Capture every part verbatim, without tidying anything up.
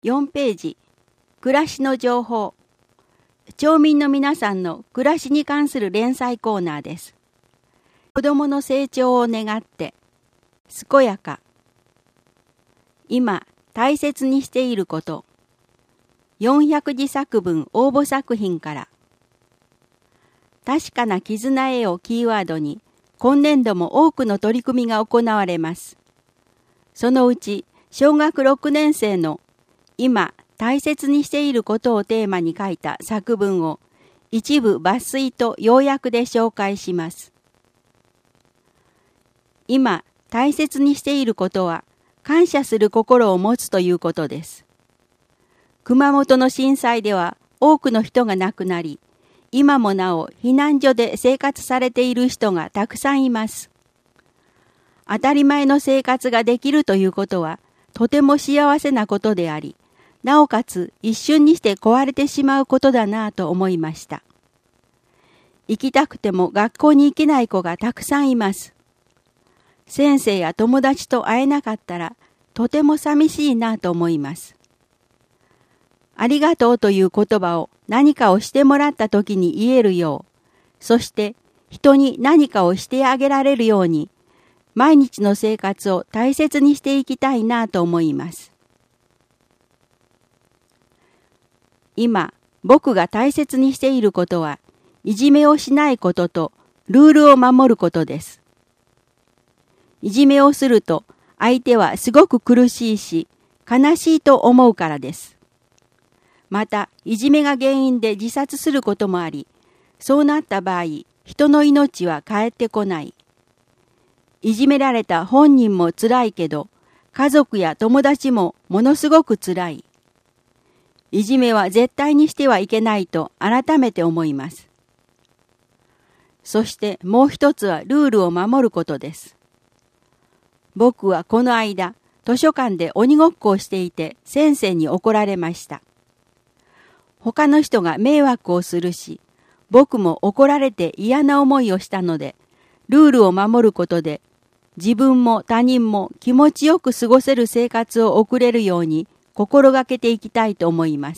よんページ、暮らしの情報。町民の皆さんの暮らしに関する連載コーナーです。子供の成長を願って、健やか。今、大切にしていること。よんひゃくじ作文応募作品から。確かな絆へをキーワードに、今年度も多くの取り組みが行われます。そのうち、小学ろくねん生の今、大切にしていることをテーマに書いた作文を一部抜粋と要約で紹介します。今、大切にしていることは感謝する心を持つということです。熊本の震災では多くの人が亡くなり、今もなお避難所で生活されている人がたくさんいます。当たり前の生活ができるということはとても幸せなことであり、なおかつ一瞬にして壊れてしまうことだなぁと思いました。行きたくても学校に行けない子がたくさんいます。先生や友達と会えなかったらとても寂しいなぁと思います。ありがとうという言葉を何かをしてもらった時に言えるよう、そして人に何かをしてあげられるように、毎日の生活を大切にしていきたいなぁと思います。今、僕が大切にしていることは、いじめをしないこととルールを守ることです。いじめをすると、相手はすごく苦しいし、悲しいと思うからです。また、いじめが原因で自殺することもあり、そうなった場合、人の命は帰ってこない。いじめられた本人も辛いけど、家族や友達もものすごく辛い。いじめは絶対にしてはいけないと改めて思います。そしてもう一つはルールを守ることです。僕はこの間、図書館で鬼ごっこをしていて先生に怒られました。他の人が迷惑をするし、僕も怒られて嫌な思いをしたので、ルールを守ることで、自分も他人も気持ちよく過ごせる生活を送れるように、心がけていきたいと思います。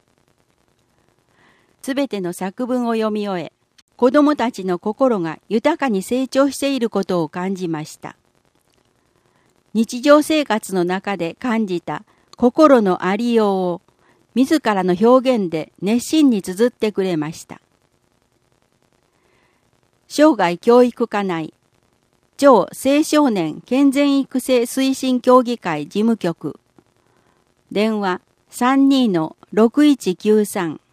すべての作文を読み終え、子どもたちの心が豊かに成長していることを感じました。日常生活の中で感じた心のありようを自らの表現で熱心に綴ってくれました。生涯教育課内超青少年健全育成推進協議会事務局電話 さんにー ろくいちきゅうさん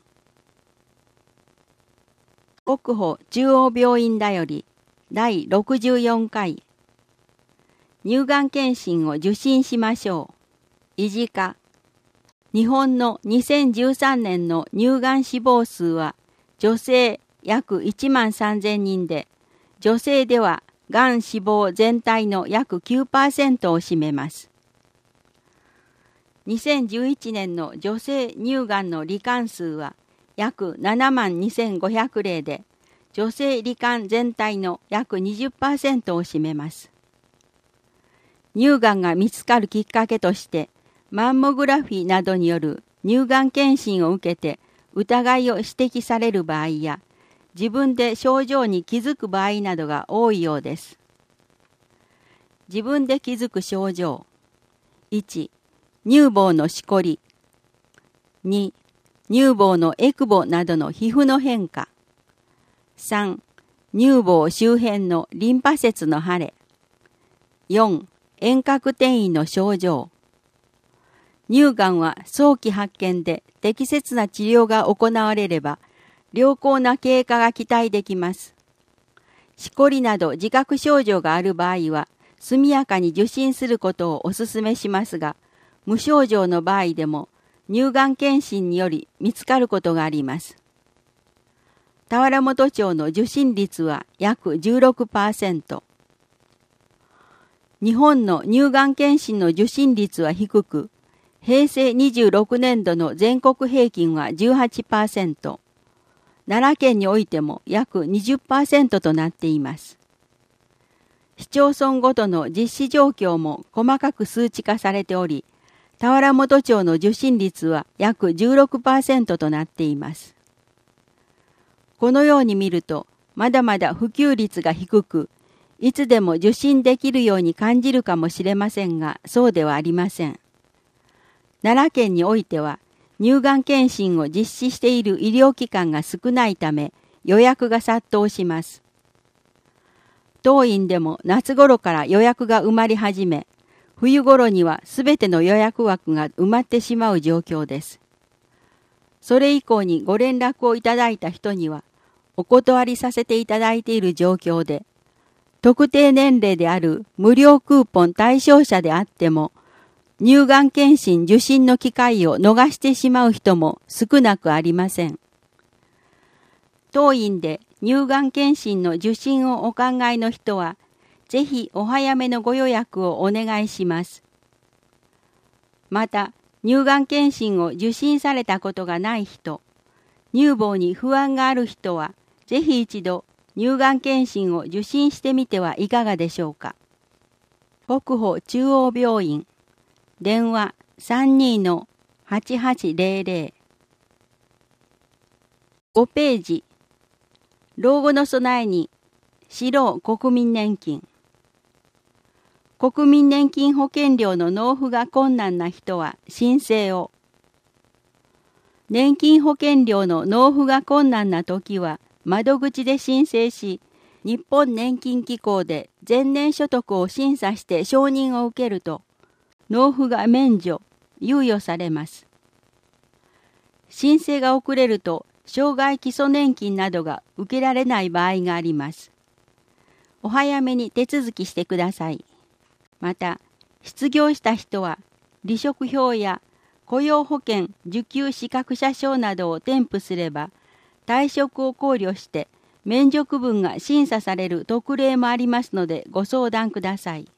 国保中央病院だよりだいろくじゅうよんかい乳がん検診を受診しましょう。医事課日本のにせんじゅうさんねんの乳がん死亡数は女性約いちまんさんぜんにんで、女性ではがん死亡全体の約 きゅうパーセント を占めます。にせんじゅういちねんの女性乳がんの罹患数は約ななまんにせんごひゃくれいで、女性罹患全体の約 にじゅっパーセント を占めます。乳がんが見つかるきっかけとして、マンモグラフィーなどによる乳がん検診を受けて疑いを指摘される場合や、自分で症状に気づく場合などが多いようです。自分で気づく症状。いち、乳房のしこり。に、乳房のエクボなどの皮膚の変化。さん、乳房周辺のリンパ節の腫れ。よん、遠隔転移の症状。乳がんは早期発見で適切な治療が行われれば、良好な経過が期待できます。しこりなど自覚症状がある場合は、速やかに受診することをお勧めしますが、無症状の場合でも乳がん検診により見つかることがあります。田原本町の受診率は約 じゅうろくパーセント。日本の乳がん検診の受診率は低く、へいせいにじゅうろくねんどの全国平均は じゅうはちパーセント、奈良県においても約 にじゅっパーセント となっています。市町村ごとの実施状況も細かく数値化されており、 田原本町の受診率は約 じゅうろくパーセント となっています。このように見ると、まだまだ普及率が低く、いつでも受診できるように感じるかもしれませんが、そうではありません。奈良県においては、乳がん検診を実施している医療機関が少ないため、予約が殺到します。当院でも夏頃から予約が埋まり始め、冬頃にはすべての予約枠が埋まってしまう状況です。それ以降にご連絡をいただいた人には、お断りさせていただいている状況で、特定年齢である無料クーポン対象者であっても、乳がん検診受診の機会を逃してしまう人も少なくありません。当院で乳がん検診の受診をお考えの人は、ぜひお早めのご予約をお願いします。また、乳がん検診を受診されたことがない人、乳房に不安がある人は、ぜひ一度乳がん検診を受診してみてはいかがでしょうか。国保中央病院、電話 さんにーのはちはちぜろぜろ。ごページ、老後の備えに、知ろう国民年金。国民年金保険料の納付が困難な人は申請を。年金保険料の納付が困難なときは窓口で申請し、日本年金機構で前年所得を審査して承認を受けると、納付が免除、猶予されます。申請が遅れると、障害基礎年金などが受けられない場合があります。お早めに手続きしてください。また、失業した人は、離職票や雇用保険受給資格者証などを添付すれば、退職を考慮して免除区分が審査される特例もありますのでご相談ください。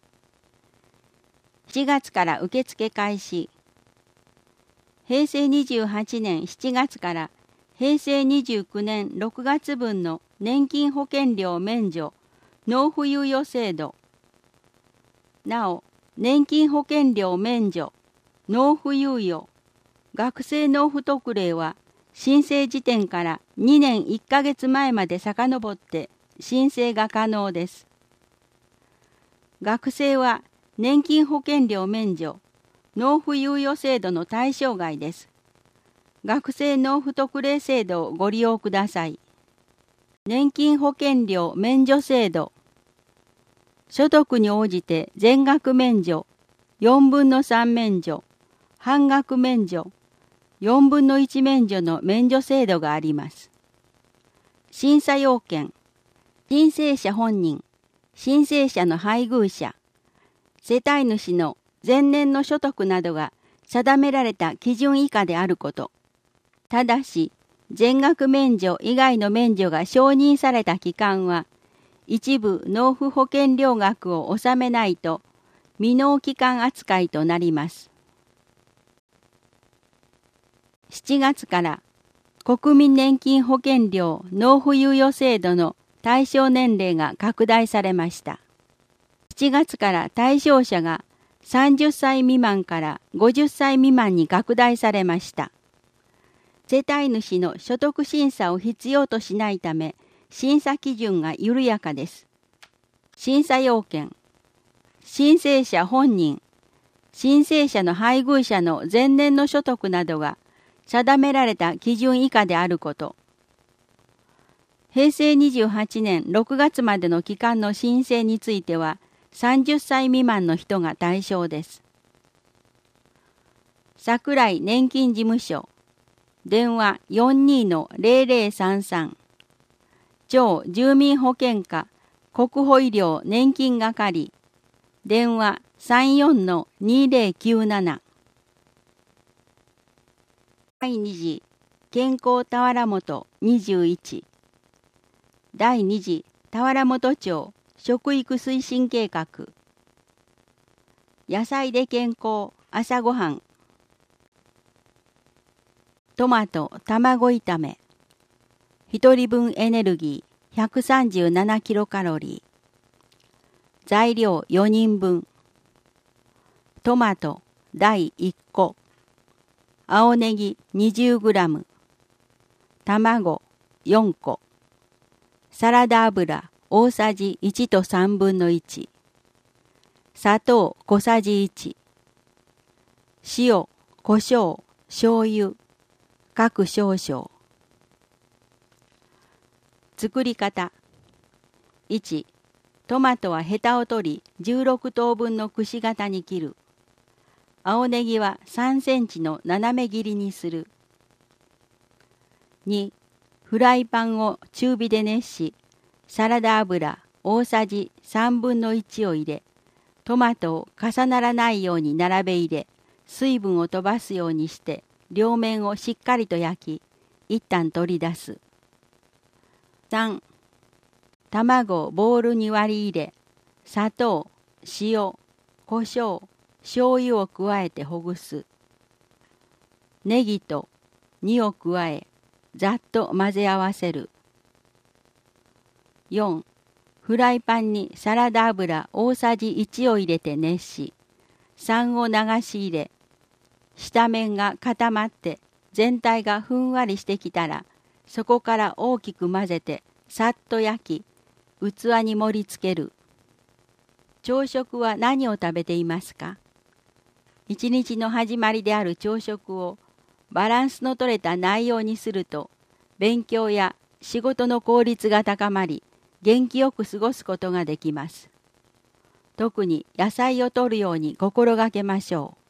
しちがつから受付開始。へいせいにじゅうはちねんしちがつからへいせいにじゅうきゅうねんろくがつ分の年金保険料免除、納付猶予制度。なお、年金保険料免除、納付猶予、学生納付特例は申請時点からにねんいっかげつまえまで遡って申請が可能です。学生は年金保険料免除、納付猶予制度の対象外です。学生納付特例制度をご利用ください。年金保険料免除制度。所得に応じて全額免除、よんぶんのさん免除、半額免除、よんぶんのいち免除の免除制度があります。審査要件、申請者本人、申請者の配偶者、世帯主の前年の所得などが定められた基準以下であること。ただし、全額免除以外の免除が承認された期間は、一部納付保険料額を納めないと未納期間扱いとなります。しちがつから国民年金保険料納付猶予制度の対象年齢が拡大されました。しちがつから対象者がさんじゅっさい未満からごじゅっさい未満に拡大されました。世帯主の所得審査を必要としないため、審査基準が緩やかです。審査要件、申請者本人、申請者の配偶者の前年の所得などが定められた基準以下であること。へいせいにじゅうはちねんろくがつまでの期間の申請については、さんじゅっさい未満の人が対象です。桜井年金事務所、電話 よんにーのぜろぜろさんさん。町住民保険課国保医療年金係、電話 さんよんのにぜろきゅうなな。だいに次健康田原本にじゅういち。だいに次田原本町食育推進計画。野菜で健康朝ごはん。トマト卵炒め。ひとりぶんエネルギーひゃくさんじゅうななキロカロリー。材料よにんぶん。トマトだいいっこ、青ネギ にじゅうグラム、卵よんこ、サラダ油大さじいちとさんぶんのいち、砂糖小さじいち、塩、胡椒、醤油、各少々。作り方。いち、トマトはヘタを取りじゅうろくとうぶんのくし形に切る。青ネギはさんセンチの斜め切りにする。に、フライパンを中火で熱し、サラダ油大さじさんぶんのいちを入れ、トマトを重ならないように並べ入れ、水分を飛ばすようにして両面をしっかりと焼き、一旦取り出す。さん、卵をボウルに割り入れ、砂糖、塩、胡椒、醤油を加えてほぐす。ネギと煮を加え、ざっと混ぜ合わせる。よん、フライパンにサラダ油大さじいちを入れて熱し、酸を流し入れ、下面が固まって全体がふんわりしてきたら、そこから大きく混ぜてさっと焼き、器に盛り付ける。朝食は何を食べていますか？一日の始まりである朝食をバランスの取れた内容にすると、勉強や仕事の効率が高まり、元気よく過ごすことができます。特に野菜を摂るように心がけましょう。